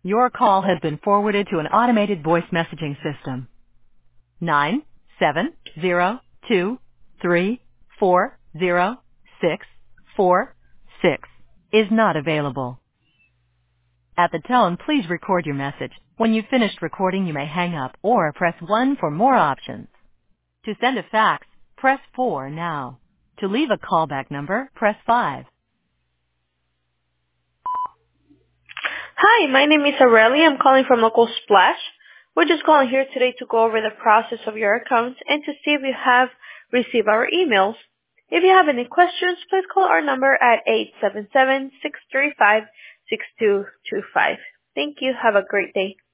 Your call has been forwarded to an automated voice messaging system. 97023406646 is not available. At the tone, please record your message. When you've finished recording, you may hang up or press 1 for more options. To send a fax, press 4 now. To leave a callback number, press 5. Hi, my name is Aurelia. I'm calling from Local Splash. We're just calling here today to go over the process of your account and to see if you have received our emails. If you have any questions, please call our number at 877-635-6225. Thank you. Have a great day.